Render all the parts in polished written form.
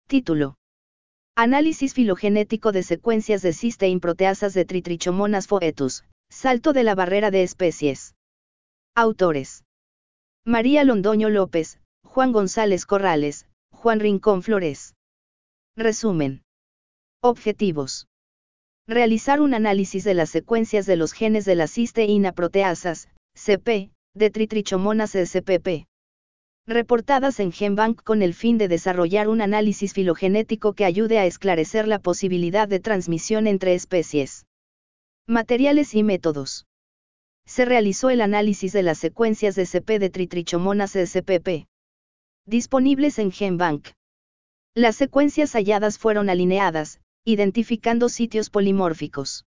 Título. Análisis filogenético de secuencias de cisteínproteasas de Tritrichomonas foetus, salto de la barrera de especies. Autores. María Londoño López, Juan González Corrales, Juan Rincón Flores. Resumen. Objetivos. Realizar un análisis de las secuencias de los genes de las cisteína-proteasas, CP, de Tritrichomonas spp. Reportadas en GenBank con el fin de desarrollar un análisis filogenético que ayude a esclarecer la posibilidad de transmisión entre especies. Materiales y métodos. Se realizó el análisis de las secuencias de CP de Tritrichomonas spp. Disponibles en GenBank. Las secuencias halladas fueron alineadas, identificando sitios polimórficos.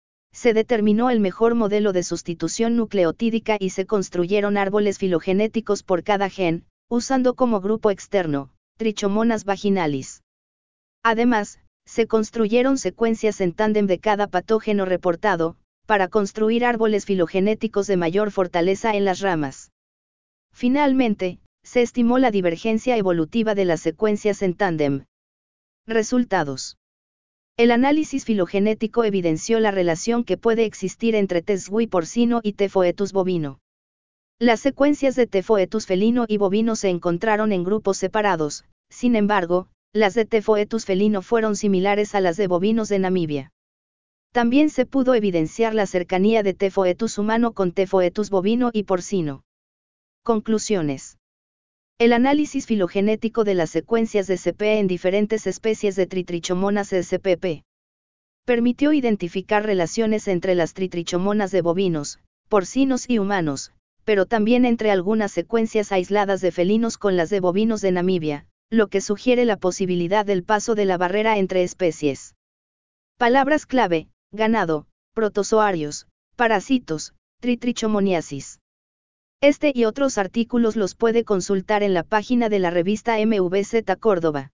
Se determinó el mejor modelo de sustitución nucleotídica y se construyeron árboles filogenéticos por cada gen, usando como grupo externo, Trichomonas vaginalis. Además, se construyeron secuencias en tándem de cada patógeno reportado, para construir árboles filogenéticos de mayor fortaleza en las ramas. Finalmente, se estimó la divergencia evolutiva de las secuencias en tándem. Resultados. El análisis filogenético evidenció la relación que puede existir entre T. swui porcino y T. foetus bovino. Las secuencias de T. foetus felino y bovino se encontraron en grupos separados, sin embargo, las de T. foetus felino fueron similares a las de bovinos de Namibia. También se pudo evidenciar la cercanía de T. foetus humano con T. foetus bovino y porcino. Conclusiones. El análisis filogenético de las secuencias de CP en diferentes especies de Tritrichomonas spp. Permitió identificar relaciones entre las Tritrichomonas de bovinos, porcinos y humanos, pero también entre algunas secuencias aisladas de felinos con las de bovinos de Namibia, lo que sugiere la posibilidad del paso de la barrera entre especies. Palabras clave: ganado, protozoarios, parásitos, Tritrichomoniasis. Este y otros artículos los puede consultar en la página de la revista MVZ Córdoba.